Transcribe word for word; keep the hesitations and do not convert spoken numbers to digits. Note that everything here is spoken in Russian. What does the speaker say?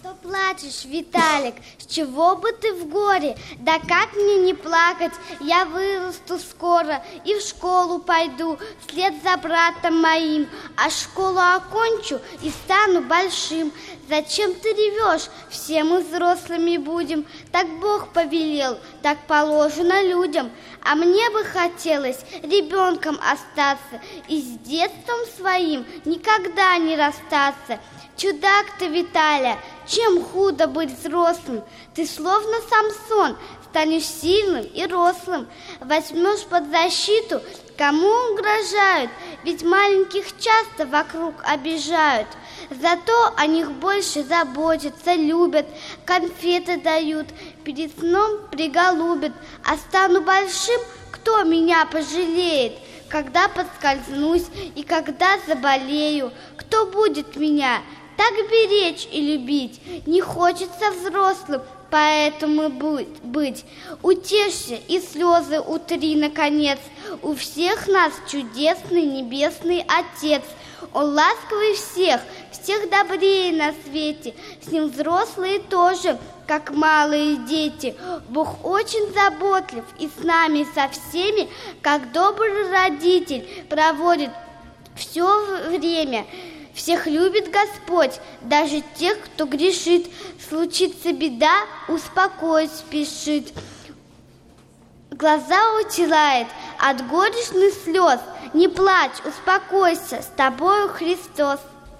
Что плачешь, Виталик? С чего бы ты в горе? Да как мне не плакать? Я вырасту скоро и в школу пойду вслед за братом моим, а школу окончу и стану большим. Зачем ты ревешь? Все мы взрослыми будем. Так Бог повелел, так положено людям. А мне бы хотелось ребенком остаться и с детством своим никогда не расстаться. Чудак ты, Виталя, чем худо быть взрослым? Ты словно Самсон, станешь сильным и рослым. Возьмешь под защиту, кому угрожают, ведь маленьких часто вокруг обижают. Зато о них больше заботятся, любят, конфеты дают, перед сном приголубят. А стану большим, кто меня пожалеет? Когда подскользнусь и когда заболею, кто будет меня так беречь и любить? Не хочется взрослым, поэтому быть. Утешься и слезы утри, наконец. У всех нас чудесный небесный Отец. Он ласковый всех, всех добрее на свете. С ним взрослые тоже, как малые дети. Бог очень заботлив и с нами, со всеми, как добрый родитель, проводит все время. Всех любит Господь, даже тех, кто грешит. Случится беда, успокоить спешит. Глаза утирает от горечных слез. Не плачь, успокойся, с тобою Христос.